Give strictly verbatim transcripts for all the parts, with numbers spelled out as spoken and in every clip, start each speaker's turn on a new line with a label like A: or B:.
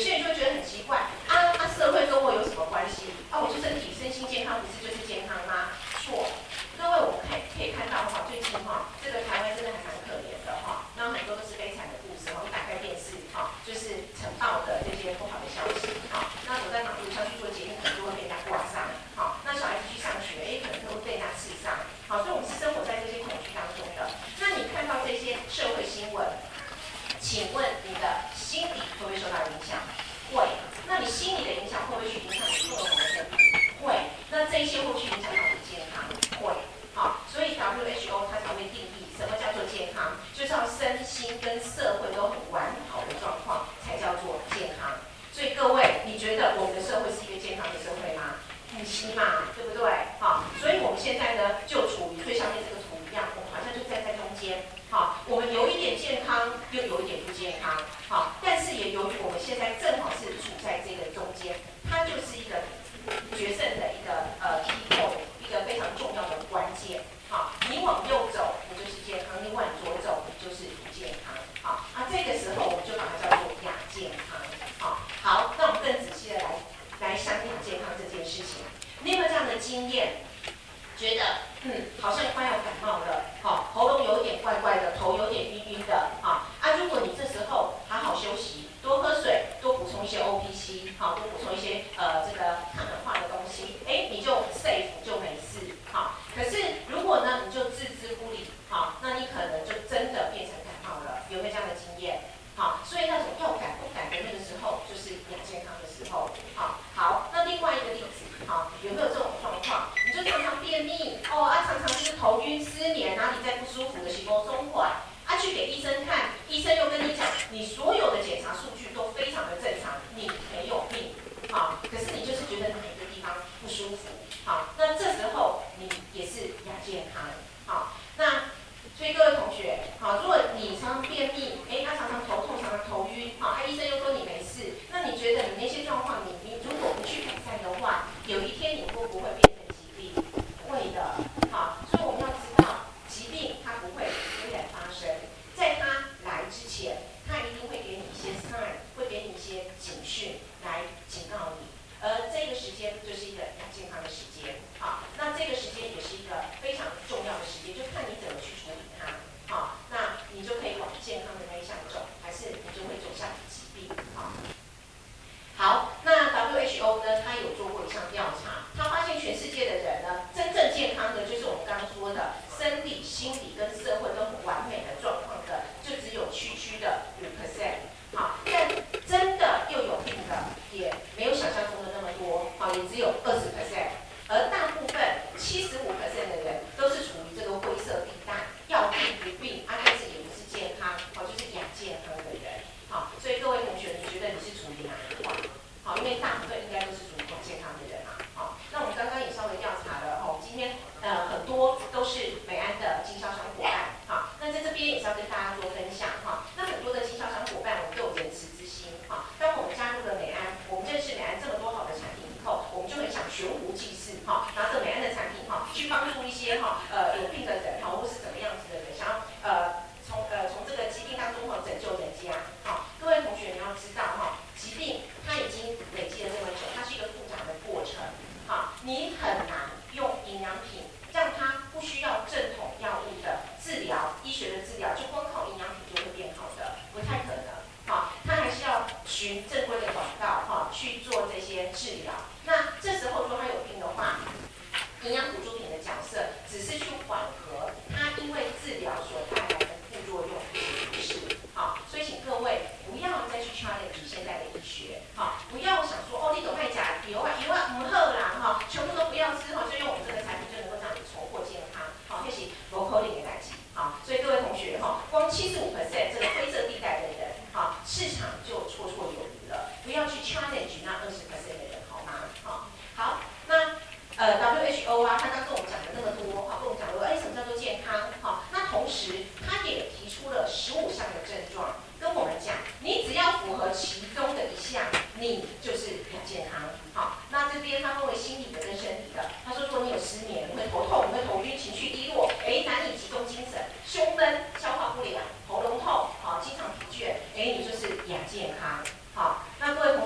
A: 些人就会觉得很奇怪，啊啊，社会跟我有什么关系？啊，我就身体身心健康，不是就是健康吗？错。各位，我们可以可以看到哈，最近哈，这个台湾真的还蛮可怜的哈，那很多都是悲惨的故事哈，你打开电视哈，就是呈报的这些不好的消息哈，那走在马路上去做捷运，可能就会被人家挂上，好，那小孩子去上学，哎，可能就会被人家刺伤，好，所以我们是生活在这些恐惧当中的。那你看到这些社会新闻，请问你的心理会不会受到影响？会。那你心理的影响会不会去影响你做的某个生命？会。那这一些会去影响到你的健康？会。好，所以 W H O 它才会定义什么叫做健康，就是要身心跟社会都很完好的状况才叫做健康。所以各位，你觉得我们的社会是一个健康的社会吗？不是嘛，对不对？好，所以我们现在呢，就处于最上面这个图一样，我们好像就站在中间。好，我们有一点健康，又有一点不健康。好，但是也由于我们现在正好是处在这个中间，它就是一个决胜的一个呃 key point， 一个非常重要的关键。好，你往右走，你就是健康；你往左走，你就是不健康。好，那、啊、这个时候我们就把它叫做亚健康。好，好，那我们更仔细的来来想亚健康这件事情。你有没有这样的经验？觉得嗯，好像快要感冒了，好、哦，喉咙有点怪怪的，头有点晕晕的，啊、哦、啊！如果你这时候好好休息，多喝水，多补充一些 O P C， 好、哦，多补充一些呃这个抗氧化的东西，哎，你就 safe 就没事，好、哦。可是如果呢，你就置之不理，好、哦，那你可能就真的变成感冒了，有没有这样的经验？好、哦，所以那种要感不感的那个时候，就是亚健康的时候，好、哦，好。那另外一个例子，好、哦，有没有这种状况？你就常常便秘，哦啊，常常就是头晕、失眠，哪里在不舒服的行动松缓，啊，去给医生看，医生又跟你讲，你所有的检查数据都非常的正常，你没有病，好、哦，可是你就是觉得哪一个地方不舒服，好、哦，那这时候你也是亚健康，好、哦，那所以各位同学，好、哦，如果你常常便秘，哎，他常常头痛，常常头晕，好、哦，啊，医生又说你没事，那你觉得你那些状况，你你如果不去改善的话，有一天你会不会变成疾病？会的，好，所以我们要知道，疾病它不会突然发生，在它来之前，它一定会给你一些 sign， 会给你一些警讯来警告你，而这个时间就是一个亚健康的时间，好，那这个时间也是一个非常重要的时间，就看你怎么去处理它，好，那你就可以往健康的那一项走，还是你就会走向疾病，好。好，那 W H O 呢？它有做过一项调查，它发现全世界的人呢，真正健康的，就是我们刚刚说的生理、心理跟社会都很完美的状况的，就只有区区的五 percent。好，但真的又有病的，也没有想象中的那么多，好，也只有二十 percent。而大部分七十五 percent 的人都是处于这个灰色地带，要病不病，啊，但是也不是健康，好，就是亚健康的人。好，所以各位同学，你觉得你是处于哪一块？好，因为大部分应该都是属于亚健康的人嘛。好，那我们刚刚也稍微调查了，哦，今天呃很多都是美安的经销商伙伴。好，那在这边也是要跟大家做分享哈。那很多的经销商伙伴，我们都有仁慈之心。哈，当我们加入了美安，我们认识美安这么多好的产品以后，我们就很想悬壶济世，哈，拿着美安的产品哈，去帮助一些哈呃有病的人哈，或是怎么样子的人，想要呃从呃从这个疾病当中哈拯救人家。好，各位同学你要知道哈，疾病它已经累积了这么久，它是一个复杂的过程。好，你很难用营养品让它不需要正统药物的治疗，医学的治疗就光靠营养品就会变好的，不太可能。好，它还是要循正规的管道哈去做这些治疗。那这时候如果他有病的话，营养辅助品的角色只是去缓和它因为治疗所带来的副作用，不是。好，所以请各位不要再去 challenge 现在的医学，好，不要想说哦，你都卖假油啊，油啊唔好啦，哈，全部都不要吃哈，就用我们这个产品就能够让你重获健康，好，这是不可能的代志，好，所以各位同学哈，光七十五 percent 这个灰色地带的人，好，市场就绰绰有余了，不要去 challenge 那二十 percent 的人，好吗？好，好，那呃 W H O 啊，他刚跟我们讲的那么多，好，跟我们讲说，哎，什么叫做健康？好，那同时他也提出了十五项的症状，跟我们讲，你只要符合其中的一项，你就是亚健康。好，那这边它分为心理的跟生理的。他说，如果你有失眠，你会头痛，你会头晕，情绪低落，哎，难以集中精神，胸闷，消化不良，喉咙痛，好，经常疲倦，哎，你就是亚健康。好，那各位同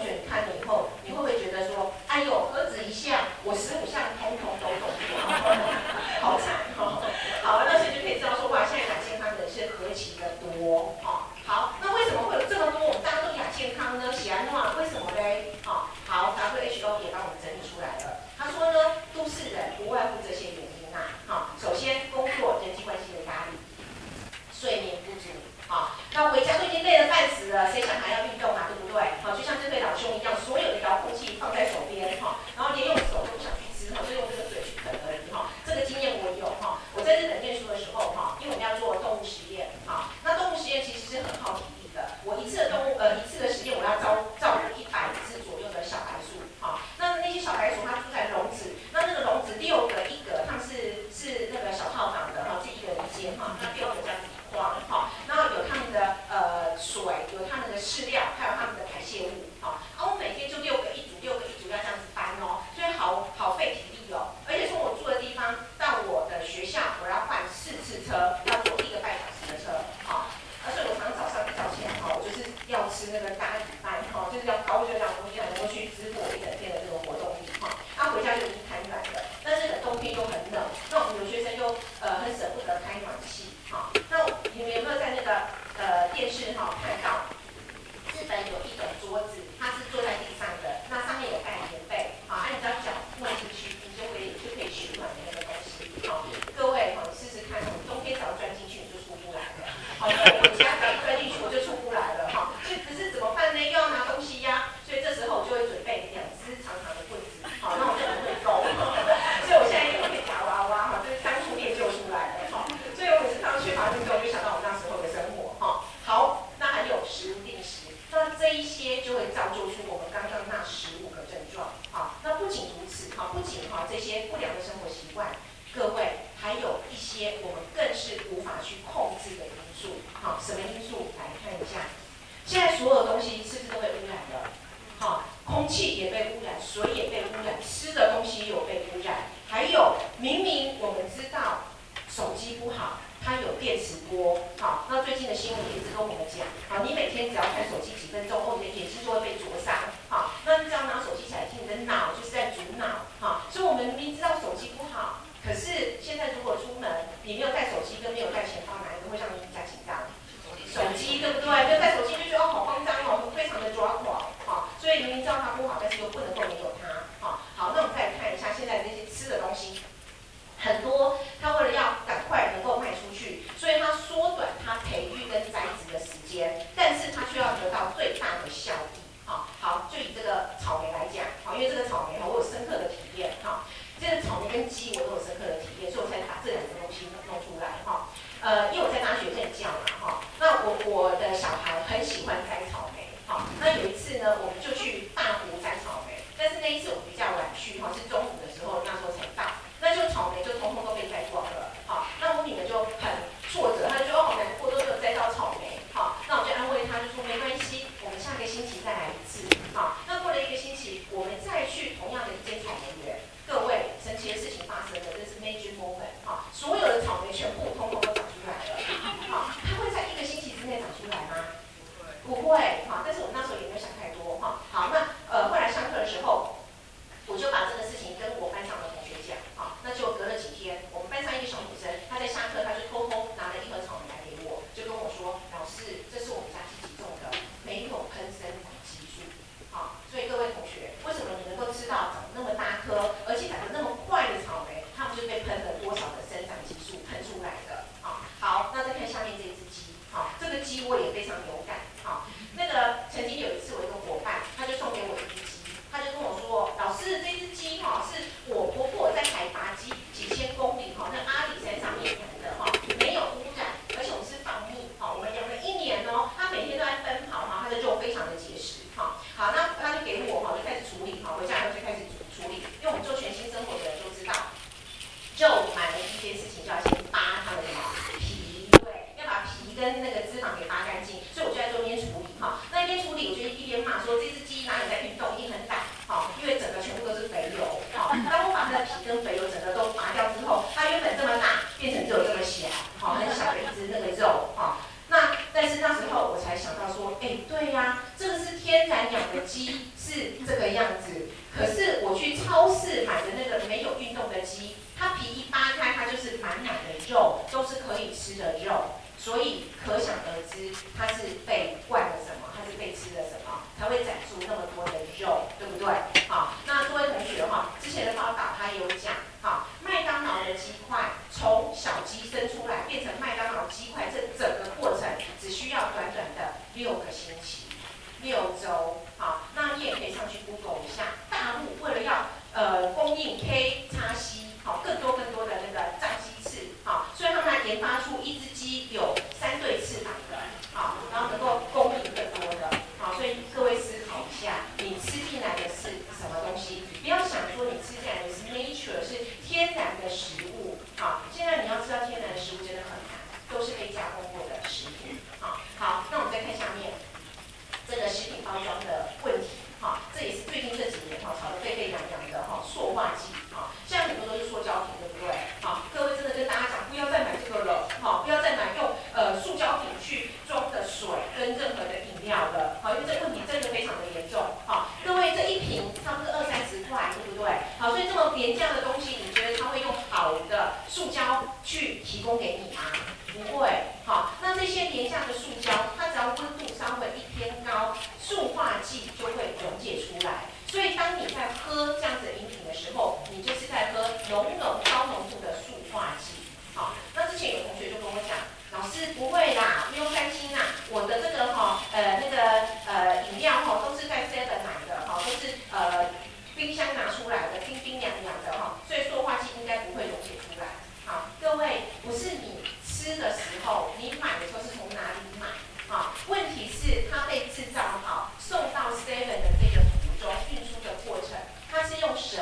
A: 空气也被污染，水也被污染，吃的东西也有被污染。还有，明明我们知道手机不好，它有电磁波，好，那最近的新闻也一直跟我们讲，好，你每天只要看手机几分钟，哦，你的眼睛就会被灼伤，好，那你只要拿手机起来听，你的脑就是在主脑，好，所以我们明明知道手机不好，可是现在如果出门，你没有带手机跟没有带钱包，哪一个会让你比较紧张？手机对不对？没有带手机就觉得哦好慌张哦，非常的抓狂，好，所以明明知道它不好，但是又不能够没有它，好，好，那我们再来看一下现在这些吃的东西。很多，他为了要赶快能够卖出去，所以他缩短他培育跟栽植的时间，但是他却要得到最大的效益。好，好，就以这个草莓来讲，好，因为这个草莓哈，我有深刻的体验哈，这个草莓跟鸡我都有深刻的体验，所以我才把这两个东西弄出来哈。呃，因为我在大学任教嘛哈，那我我的小孩很喜欢摘草莓，好，那有一次呢，我们就去大湖摘草莓，但是那一次我比较晚去哈，是中午的时候，那时候才到。那就草莓就通通都被摘光了，好，那我女儿就很挫折，她就说哦好难过，都没有摘到草莓，好，那我就安慰她，就说没关系，我们下个星期再来一次，好，那过了一个星期，我们再去同样的一间草莓园，各位神奇的事情发生了，这是 major moment， 好，所有的草莓全部通通都长出来了，好，它会在一个星期之内长出来吗？不会，好，但是我那时候也没有想太多，哈，好，那呃后来上课的时候，我就把这个事情跟我班上的同学讲，好，那就隔了几天，我们班上一个小女生，她在下课，她就偷偷拿了一盒草莓来给我，就跟我说，老师，这是我们家自己种的，没有喷生长激素，好，所以各位同学，为什么你能够知道长那么大颗，而且长得那么快的草莓，它们就被喷了多少的生长激素喷出来的，好，好，那再看下面这一只鸡，好，这个鸡我也非常有感，好，那个曾经有一次我一个伙伴，他就送给我一只鸡。他就跟我说，老师，这只鸡哈是我婆婆在海拔几几千公里哈，那阿里山上面养的哈，没有污染，而且我们是放牧哈，我们养了一年哦，它每天都在奔跑哈，它的肉非常的结实哈。好，那他就给我哈，就开始处理哈，回家以后就开始处理，因为我们做全新生活的人都知道，肉买的第一件事情就要先扒它的什么皮，对，要把皮跟那个脂肪给扒干净，所以我就在做一边处理哈，那一边处理我就一边骂说这只鸡哪里在运动，一定很懒。好，因为整个全部都是肥油。好，当我把它的皮跟肥油整个都拔掉之后，它原本这么大，变成只有这么小，好，很小的一只那个肉，好。那但是那时候我才想到说，哎，对呀，这个是天然养的鸡，是这个样子。可是我去超市买的那个没有运动的鸡，它皮一扒开，它就是满满的肉，都是可以吃的肉。所以可想而知，它是被灌了什么，它是被吃了什么，才会长出那么多的肉，对不对？好，那各位同学哈，之前的报道他也有讲，好，麦当劳的鸡块从小鸡生出来变成麦当劳鸡块，这整个过程只需要短短的六个星期，六周。好，那你也可以上去 Google 一下，大陆为了要呃供应 K 叉 C， 好，更多更多的那个炸鸡翅，好，所以他们还研发出一只鸡有三对翅膀的，好，然后能够供应更多的，好，所以各位思考一下，你吃进来的是什么东西？不要想说你吃进来的是 nature， 是天然的食物，好，现在你要知道天然的食物真的很难，都是被加工过的食品，好，好，那我们再看下面这个食品包装的问题，哈，这也是最近这几年哈炒得沸沸扬扬的哈塑化剂，哈，现在很多都是塑胶瓶，对不对？好，各位真的跟大家讲，不要再买这个了，好，不要再买用呃塑胶瓶去装的水跟任何的饮料了，好，因为这个问题真的非常的严重，好，各位这一瓶差不多二三十块，对不对？好，所以这么廉价的东西，你觉得它会用好的塑胶去提供给你吗？不会，好，那这些廉价的塑胶，它只要温度稍微一偏高，塑化剂就会溶解出来。所以当你在喝这样子的饮品的时候，你就是在喝浓浓高浓度的塑化剂。好，那之前有同学就跟我讲，老师不会啦，不用担心啦，我的这个哈呃那个呃饮料哈都是在 seven 买的哈，都是呃冰箱拿出来的，冰冰凉凉的哈，所以塑化剂应该不会溶解出来。好，各位不是你吃的时候，你买的时候是从哪里买？好，问题是它被制造好，送到 seven 的这个途中运输的过程，它是用什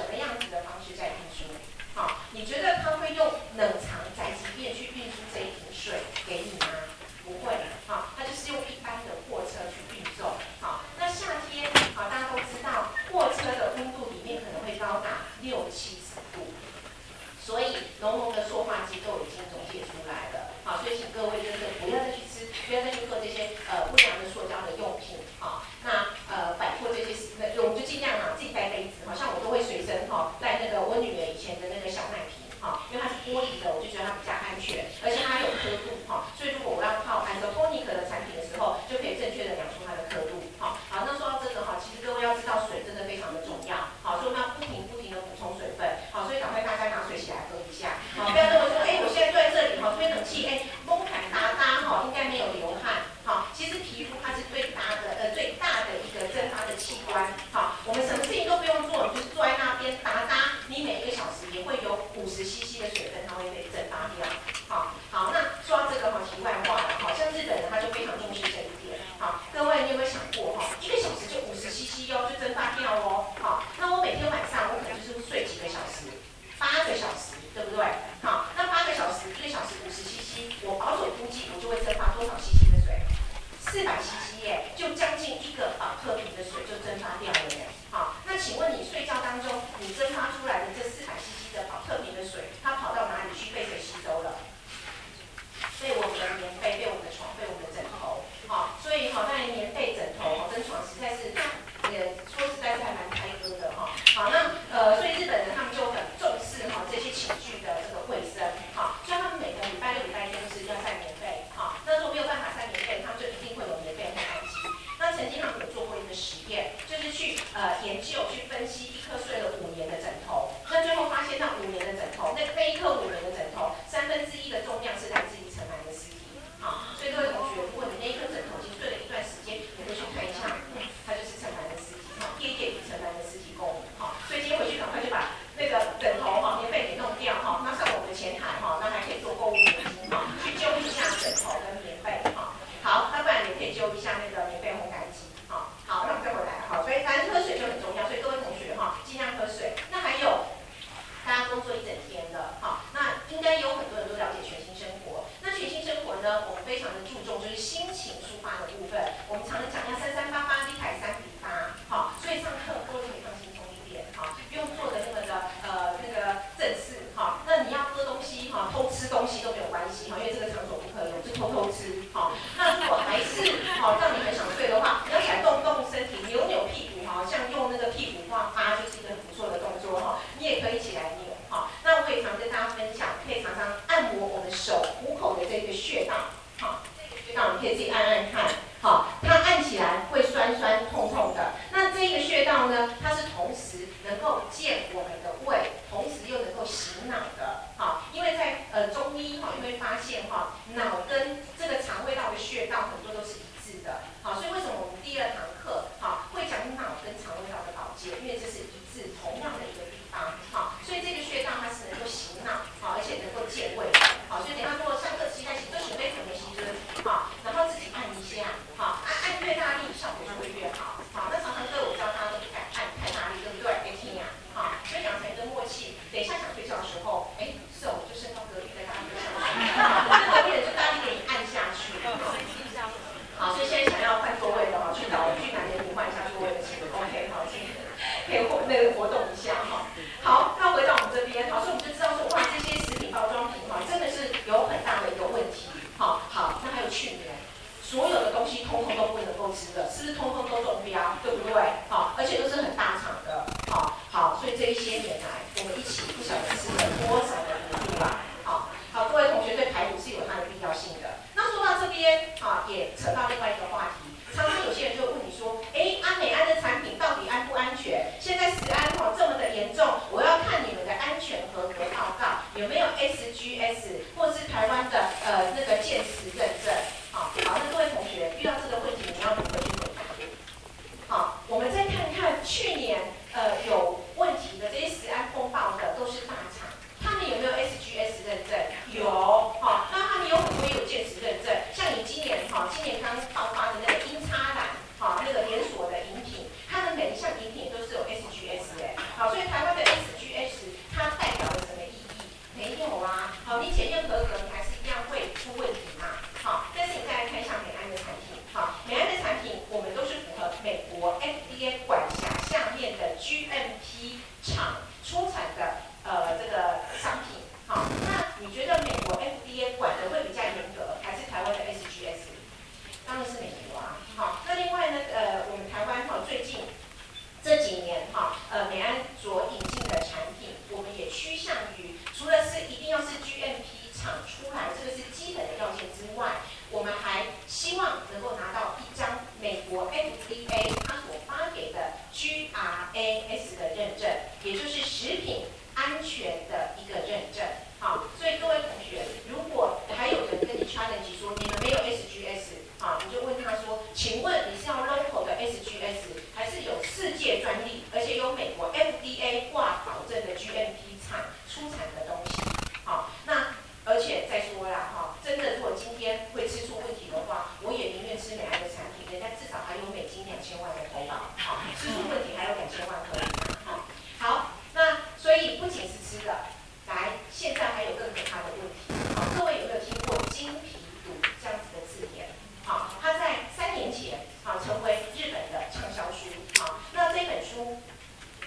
A: 我们什么事情都不用做，你就是坐在那边打打，你每一个小时也会有五十 C C 的水分，它会被蒸发掉。好，好，那说到这个哈，题外话了，好像日本人他就非常重视这一点。好，各位你有没有想过哈，一个小时就五十 C C 哦，就蒸发掉哦。好，那我每天晚上我可能就是睡几个小时，八个小时，对不对？好，那八个小时，一个小时五十 C C， 我保守估计我就会蒸发多少 C C 的水？四百 C C 耶，就将近一个保特瓶的水就蒸发掉了耶。好，那请问你睡觉当中，你蒸发出来的这四百 C C 的保特瓶的水，它跑到哪里去被谁吸收了？被我们的棉被、被我们的床、被我们的枕头。好，所以好，当然棉被、枕头跟床实在是，也说实在是还蛮开割的哈。好，那呃，所以日本人他们就很重视哈这些寝具的这个卫生。好，所以他们每个礼拜六、礼拜天是要晒棉被。好，那如果没有办法晒棉被，他们就一定会有棉被烘干机。那曾经他们有做过一个实验，就是去呃研究、去分析一颗睡了五年的枕头，那最后发现那五年的枕头，那那一颗五年的枕头，三分之一的重量是来自于尘螨的尸体。好，所以各位同学，如果你那一颗枕头已经睡了一段时间，你会去看一下，嗯，它就是尘螨的尸体。好，夜夜与尘螨的尸体共舞。好，所以今天回去赶快就把那个枕头哈、棉被给弄掉哈，那上我们的前台哈，那还可以做购物明星哈，去揪一下枕头跟棉被哈。好，那不然也可以揪一下那个棉被烘干机。好，好，那我们再回来。好，所以反正喝水就很重要，所以各位同学哈，尽量喝水。那还有，大家工作一整天了，好，那应该有很多人都了解全新生活。那全新生活呢，我们非常的注重就是心情抒发的部分。我们常常讲要三三八八，立台三比八，好，所以上课各位可以放轻松一点，好，不用做的那么的呃那个正式，好，那你要喝东西哈，偷吃东西都没有关系哈，因为这个场所不可以，就偷偷吃，好，那如果还是好让你很想睡的话，你要起来动动身体，扭扭屁股哈，像用那个屁股画八就是一个很不错的动作哈，你也可以起来扭，好，那我也常跟大家分享，可以常常按摩我们手虎口的这个穴道，好，这个穴道你可以自己按按看，好，它按起来会酸酸痛痛的。那这个穴道呢，它是同时能够健我们的胃，同时又能够醒脑的，好，因为在呃中医哈，你会发现哈，脑跟这个肠胃道的穴道很多都是一致的，好，所以为什么我们第二堂课好会讲脑跟肠胃道的保健，因为这是一致同样的一个地方，好，所以这个穴道它是能够醒脑，好，而且能够健胃的，好，所以等一下如果上课期待起，就准备准备吸针，好，然后自己按一下，好，按按越大力效果就会越好，好，那常常课我知道大家都不敢按太大力，对不对？别听呀，好，所以养成一个默契，等一下想睡觉的时候，哎，手就伸到隔壁的大力上去，好，那隔壁的就大力给你按下去，好，所以现在想要换座位的哈，去找去哪里你换一下座位的请 OK 好，请可以活那个活动一下哈。好，那回到我们这边，好，所以我们就知道说，哇，这些食品包装品哈，真的是有很大的一个问题。好，好，那还有去年，所有的东西通通都不能够吃的，是不是通通都中标，对不对？好，而且都是很大厂的。好，好，所以这一些年来，我们一起不晓得吃了多少的补助啦。好，好，各位同学对排毒是有它的必要性的。那说到这边，啊，也扯到另外一个话题。常常有些人就会问你说，哎，安美安的产品到底安不安全？现在食安哈这么的严重，我要看你们的安全合格报告有没有 S G S 或是台湾的呃那个健食认证。好，好，那各位同学遇到这个问题，你要如何去回答？好，我们再看看去年呃有问题的这些食安风暴的都是大厂，他们有没有 S G S 认证？有，好，那他们有很多也有健食认证，像你今年哈，今年刚爆发的那个英差兰，好，那个连锁的饮品，它的每一项饮品都是有 S G S 哎，好，所以台湾的 S G S 它代表了什么意义？没有啊，好，你检验合格，你还是一样会出问题嘛，好，但是你再来看一下美安的产品，好，美安的产品我们都是符合美国 F D A 管辖下面的 G M P 厂出产的呃这个商品，好，那你觉得美国 F D A 管的会比较严格，还是台湾的 S G S？ 当然是美国啊，好，那另外呢，呃，我们台湾哈最近这几年哈，呃，美安所引进的产品，我们也趋向于除了是一定要是 G M P 厂出来，这个是基本的要件之外，我们还希望能够拿到一张美国 F D A 它所发给的 G R A S 的认证，也就是食品安全的一个认证。好，所以各位同学，如果还有人跟你 challenge 说你们没有 S G S， 好，你就问他说，请问你是要 local 的 S G S， 还是有世界专利？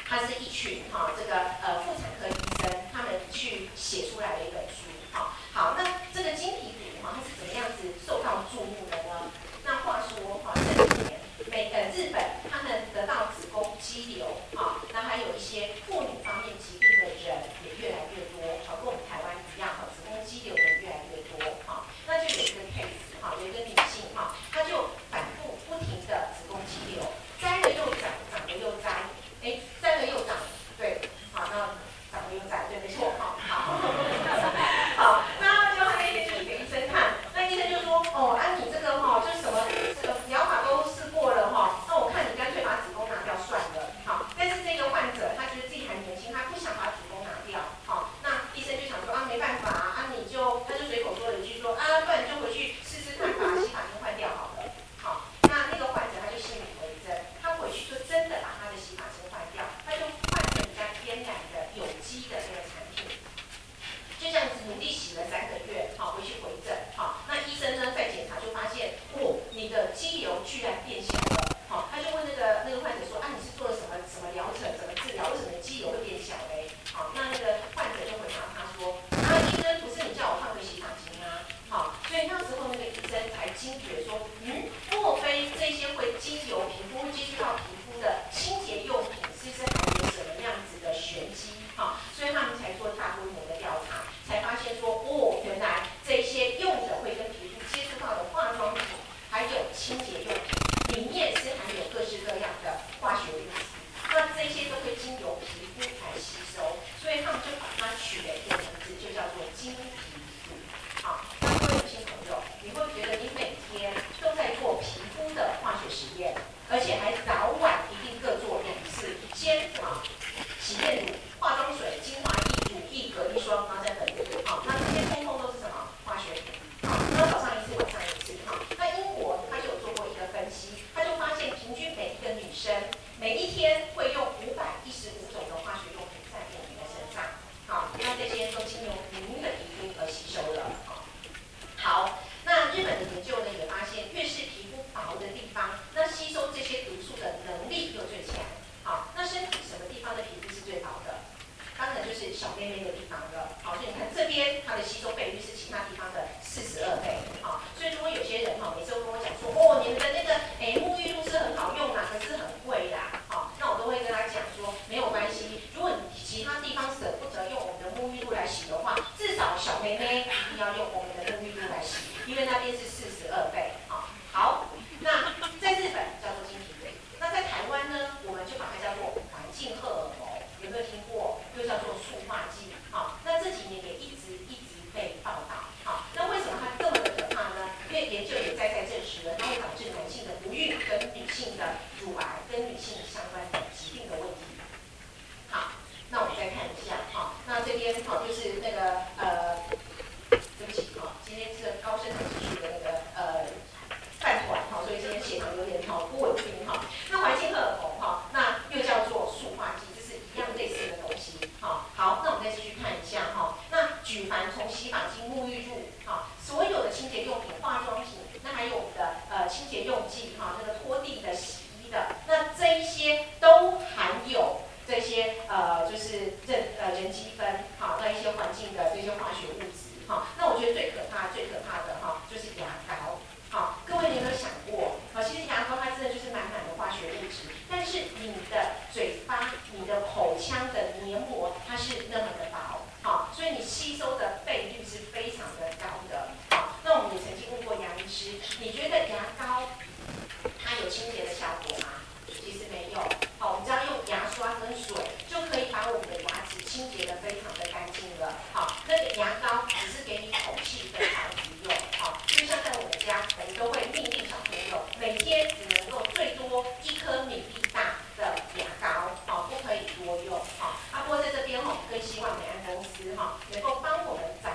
A: 它是一群哈、哦、这个呃妇产科医生他们去写出来的一本书。好、哦，好，那这个金皮骨哈、哦、它是怎么样子受到注目的呢？那话说哈、哦、这几年美呃日本他们得到子宫肌瘤啊，那、哦、还有一些妇女方面疾病的人也越来越多，好、哦，跟我们台湾一样哈、哦，子宫肌瘤的人越来越多哈、哦，那就有一个 case 哈、哦，有一个女性哈、哦，她就反复不停的子宫肌瘤，摘了又长，长了又摘，哎，摘了又长，对，好，那长了又摘，对，没错，好，好，好，那就他那天就去给医生看，那医生就说，哦，啊你这个哈、哦，就是什么这个疗法都试过了哈、哦，那我看你干脆把子宫拿掉算了，好，但是这个患者他觉得自己还年轻，他不想把子宫拿掉，好，那医生就想说啊没办法啊，你就他就随口说了一句说啊，不然你就回去试试看把洗发精换掉好了，好，那那个患者他就信以为真，他回去就真的把他的洗发精换掉，他就换成比较天然的有机的这个产品。就这样子努力洗了三个月，好，回去回诊，好，那医生呢在检查就发现，哦，你的肌瘤居然变小了，好，他就问那个那个患者说，啊，你是做了什么什么疗程，怎么治疗，为什么肌瘤会变小嘞？好，那那个患者就回答他说，啊，医生不是你叫我换个洗发精啊，好，所以那时候那个医生才惊觉说，嗯，莫非这些会经由皮肤会接触到皮肤的清洁用品，是不是还有什么样子的玄机？好，所以他们才做大规模的调查，才发现说，哦，原来这些用的会跟皮肤接触到的化妆品，还有清洁用品，里面是含有各式各样的化学物质，那这些都会经由皮肤来吸收，所以他们就把它取了一个名字，就叫做金皮骨。好，那各位女性朋友，你会觉得你每天都在做皮肤的化学实验，而且还早晚一定各做两次，先什么洗面乳、化妆水、精华液、乳液、隔离霜，然后再粉乳。好，那这些通通都是什么化学品？好，那早上一次，晚上一次。好，那英国他就有做过一个分析，他就发现平均每一个女生每一天会用五百一十五种的化学用品在我们的身上。好，那这些都经由您的皮肤而吸收了。好，好，那日本的研究呢也发现，越是皮肤薄的地方，那吸收这些毒素的能力就最强。好，那身体什么地方的皮肤是最薄的？当然就是小妹妹的地方了。好，所以你看这边它的吸收倍率是其他地方的四十二倍。好，所以如果有些人哈，每次都跟我讲说，哦，你们的那个诶沐浴露是很好用啦，可是很贵啦。好，那我都会跟他讲说，没有关系，如果你其他地方舍不得用我们的沐浴露来洗的话，至少小妹妹一定要用我们的沐浴露来洗，因为那边是四十二倍。好，好，那在日本叫做金皮骨，那在台湾呢，我们就把它叫做环境荷尔蒙，有没有听过？又叫做塑化剂。好，那这几年也一直一直被报道。好，那为什么它这么的可怕呢？因为研究也在在证实了，它会导致男性的不孕跟女性的乳癌跟女性相关的疾病的问题。好，那我们再看一下。好，那这边好就是那个呃，对不起，好，今天这个高升糖指数的那个呃饭团，好，所以今天血糖有点好不稳定哈。那环境荷尔蒙哈，那又叫做塑化剂，这是一样类似的东西。好，好，那我们再继续看一下哈。那举凡从洗发精、沐浴露，哈，所有的清洁用品、化妆品，那还有我们的呃清洁用剂，哈，那个拖地的、洗衣的，那这一些都含有这些呃就是这呃人积分，好，那一些环境的这些化学物质，哈。那我觉得最可怕、最可怕的哈就是牙膏。好，各位你有没有想过？好，其实牙膏它真的就是满满的化学物质，但是你的嘴巴、你的口腔的黏膜它是那么的薄，好，所以你吸收的倍率是非常的高的。好，那我们也曾经问过牙医师，你觉得牙膏它有清洁的效果吗？其实没有。好，我们只要用牙刷跟水就可以把我们的牙齿清洁的非常的干净了。好，那个牙膏只是给你口气非常实用。好，就像在我们家，我们都会命令小朋友每天只能够最多一颗米粒大的牙膏，好，不可以多用。好，啊，不过在这边哈，更希望美安公司哈能够帮我们找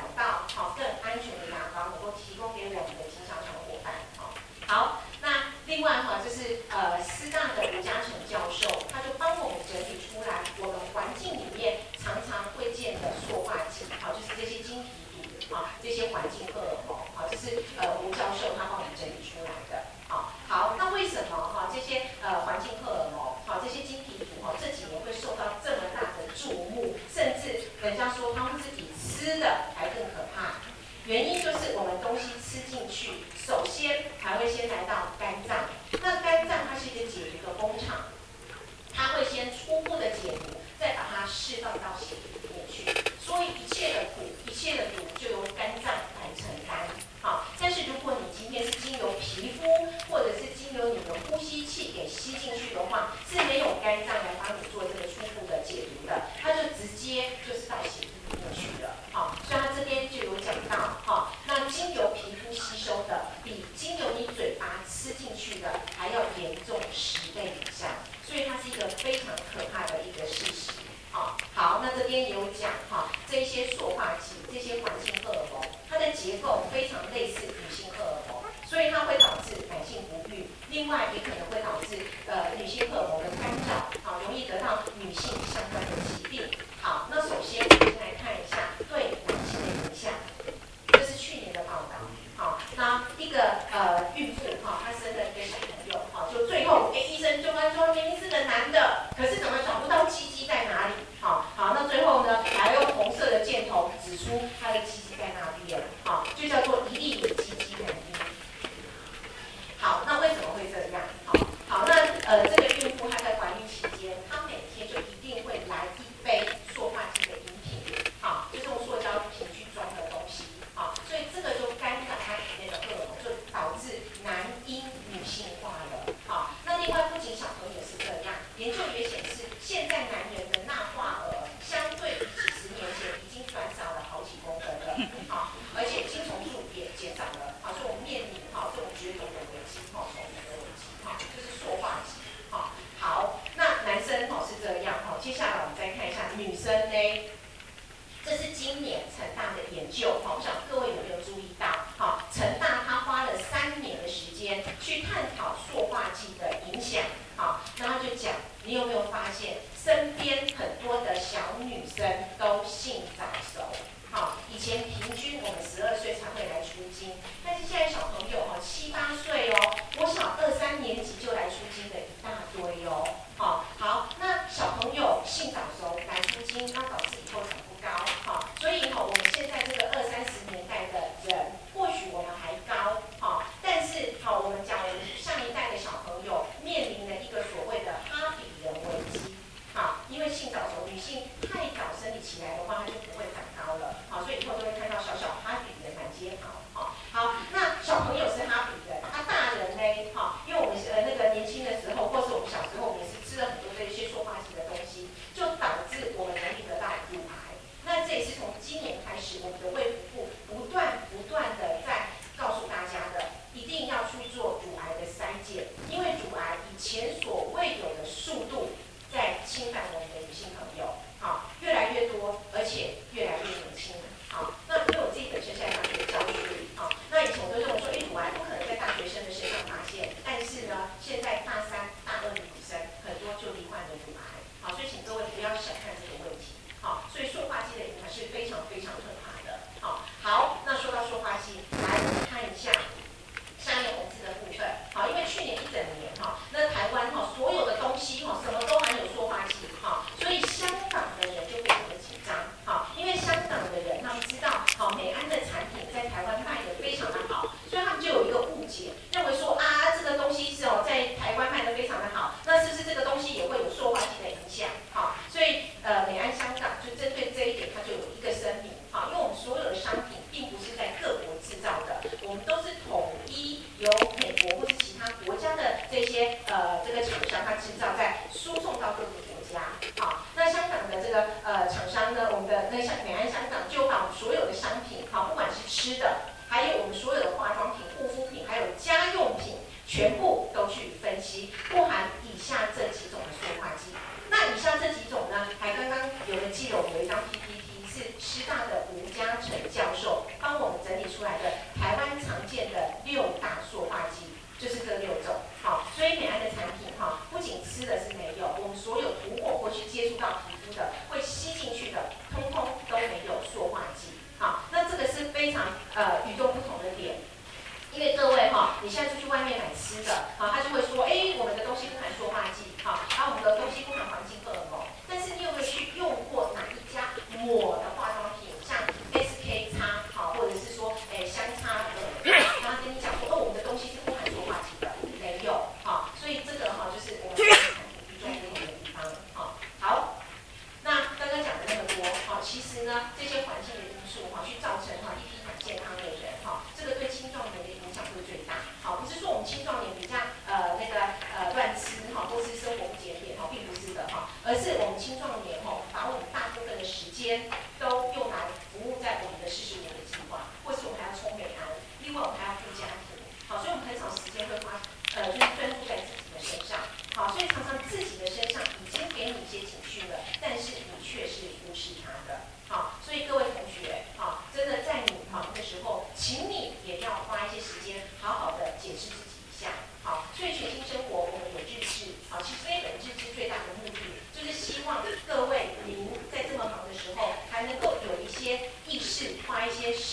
A: 性相关的疾病。好，那首先我们先来看一下对男性的影响，这是去年的报道。好，那一个呃孕妇哈，她生了一个小朋友，好，就最后哎医生就跟她说明明是个男的，可是怎么找不到鸡鸡在哪里？好，好，那最后呢还用红色的箭头指出他的鸡鸡在那边，好，就叫做一粒鸡鸡男婴。好，那为什么会这样？好，好，那呃这个孕妇她在怀孕期间，她每天就一定会来一杯塑化剂的饮品，好，就是用塑胶瓶去装的东西，好，所以这个就干扰她体内的荷尔蒙，就导致男婴女性化了。好，那另外不仅小朋友是这样，研究也显示，现在男人的钠化额相对于几十年前已经短少了好几公分了，好，而且精虫数也减少了，好，所以我们面临好这种绝种的危机，好，虫的危机，好，就是塑化剂，好，好，那男生好是这样，好，接下来我们再看一下女生呢，这是今年成大的研究，好，不晓得各位有没有注意到，好，成大他花了三年的时间去探讨塑化剂的影响，好，那他就讲，你有没有发现身边很多的小女生都性早熟？好，以前平均我们十二岁才会来出经，但是现在小朋友哦七八岁哦，国小二三年级就来出经的一大堆哦。好，好，那小朋友性早熟来出经，那导致以后长不高。好，所以哈、哦，我们现在这个二三十年代的人，或许我们还高，好，但是好，我们讲我们上一代的小朋友面临了一个所谓的哈比人危机。好，因为性早熟，女性太早生理起来的话，她就不会长高了。好，所以以后都会看到小小哈比人满街跑。好，好，那小朋友是哈比人，那、啊、大人呢？好，因为我们呃那个年轻的时候，或是我们小时候，我们也是吃了很多这些塑化剂的东西，就导致我们容易得到乳癌。那这也是从今年开始，我们的卫福部不断不断的在告诉大家的，一定要去做乳癌的筛检，因为乳癌以前所未有的速度在侵犯我们的女性朋友，好，越来越多，而且越来越年轻。好，那因为我自己本身现在大学教书，好，那以前我都认为说，哎，乳癌不可能在大学生的身上发现，但是呢，现在大三、大二的女生很多就罹患了乳癌，好，所以请各位不要小看这个问题，好，所以塑化剂的影响是非常非常可怕的，好，好，那说到塑化剂，来我们看一下下面文字的部分，好，因为去年一整年哈，那台湾哈所有的东西哈什么都含有塑化剂，哈，所以香港的人就非常的紧张，好，因为香港的人他们知道，好，美安的产品在台湾卖得非常的好，所以他们就有一个误解，认为说啊这个东西是哦在台湾卖得非常的好，那是不是这个东西也会有塑化剂的影响？好，所以呃美安香港就针对这一点，它就有一个声明，好，因为我们所有的商品并不是在各国制造的，我们都是统一由美国或是其他国家的这些呃这个厂商它制造，再输送到各个国家。好，那香港的这个呃厂商呢，我们的那香美安香港就把我们所有的商品，好，不管是吃的，还有我们所有的化妆品、护肤品，还有家用品，全部都去分析，不含以下这几种的塑化剂。那以下这几种呢，还刚刚有人记得我们有一张 P P T， 是师大的吴嘉诚教授帮我们整理出来的台湾常见的六大塑化剂，就是这六种。好，所以美安的产品哈，不仅吃的是没有，我们所有涂抹或去接触到皮肤的，会吸进去的，通通都没有塑化剂。好，那这个是非常呃与众不同的点。因为各位哈，你现在出去外面买吃的，好，他就会说，哎，我们的东西不含塑化剂，好，然后我们的东西不含环境荷尔蒙。但是你有没有去用过哪一家抹的化妆品，像 S K 叉，好，或者是说，哎，香叉的，然后跟你讲说，哦，我们的东西是不含塑化剂的，没有，好，所以这个哈就是我们的产品与众不同的地方，好，好，那刚刚讲的那么多，好，其实呢，这些环境的因素哈，去造成哈一批很健康的人，哈，这个对青壮年的影响会最大，好，不是说我们青壮年比较呃那个呃乱吃哈，或是生活不检点哈，并不是的哈，而是我们青壮年哈，把我们大部分的时间都用来服务在我们的四十五的计划，或是我们还要冲美安，另外我们还要顾家庭，好，所以我们很少时间会花呃就是专注在自己的身上，好，所以常常自己的身上已经给你一些警讯了，但是你却是忽视它的，好，所以各位同学，好，真的在你忙的时候，请你也要花一些时间，好好的检视自己一下，好，所以全新生活我们有日志，好，其实这一本日志最大的目的就是希望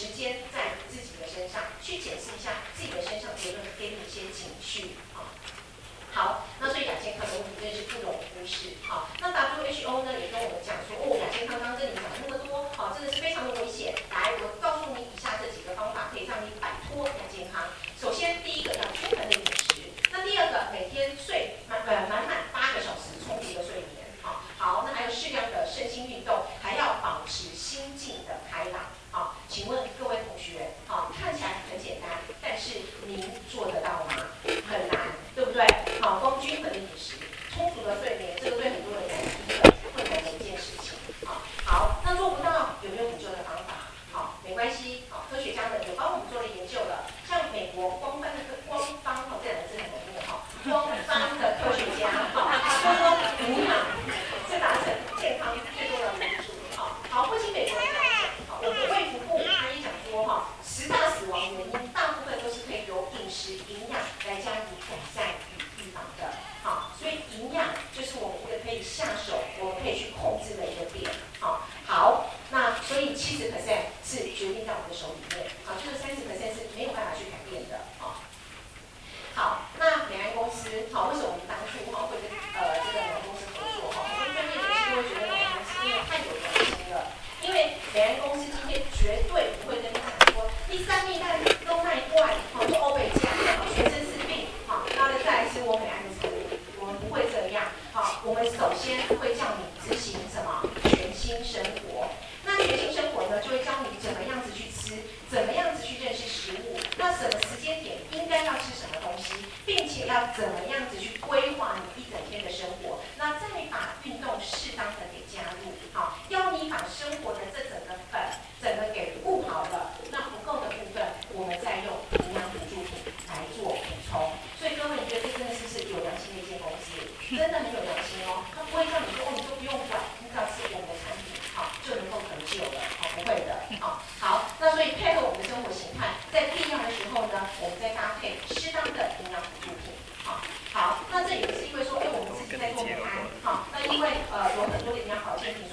A: 时间在自己的身上，去检视一下自己的身上有没有给你一些情绪啊。好，那所以亚健康的问题真的是不容忽视。好，那 W H O 呢也跟我们讲说，哦，亚健康刚刚跟你讲了那么多，好，真的是非常的危险。来，我告诉你以下这几个方法，可以让你摆脱亚健康。首先，第一个要均衡的饮食，那第二个每天睡满呃满满八个小时充足的睡眠。好，好，那还有适量的身心运动，还要保持心境的开朗。好，请问各位同学，好，看起来很简单，但是您做得到吗？很难，对不对？好，光均衡的饮食、充足的睡眠，这个对很多人来说是很困难的一件事情。好，好，那做不到有没有补救的方法？好，没关系，好，科学家们也帮我们做了研究了。像美国光方的光方，哈，这两个字很难念哈，光方的科学家，哈，说说营养是达成健康最重要的因素。好，好，不仅美国人这样讲，好，我们卫福部他也讲说，哈，十大死亡原因大部分都是可以由饮食营养来加以改善与预防的。好，所以营养就是我们一个可以下手，我们可以去控制的一个点。好，好，那所以七十 percent 是决定在我们的手里面，好，就是三十 percent 是没有办法去改变的。好，好，那美安公司，好，为什么我们当初哈会跟呃这个美安公司合作？哈，很多专业人士都会觉得美安公司因为太有良心了，因为美安公司今天绝对不会跟你讲说，第三蜜蛋都卖怪，好，就欧北加，好，全身是病，好，然后再来吃我美安的产品，我们不会这样。好，我们首先会叫你执行什么全新生活。那全新生活呢，就会教你怎么样子去吃，怎么样子去认识食物，那什么时间点应该要吃什么东西，并且要怎么样子去规划你一整天的生活。那再把运动适当的给加入，好，要你把生活的这整个本整个给顾好了，那不够的部分，我们再用营养补助品来做补充。所以各位，你觉得这真的是不是有良心的一间公司？真的很有良心哦，他不会叫你说哦，你都不用管，你只要吃我们的产品，好就能够得救了，好，不会的，好，好，那所以配合我们的生活形态，在必要的时候呢，我们再搭配适当的营养补助品，好，好，那这也不是因为说，哎，我们自己在做美安，好，那因为呃有很多的营养保健品。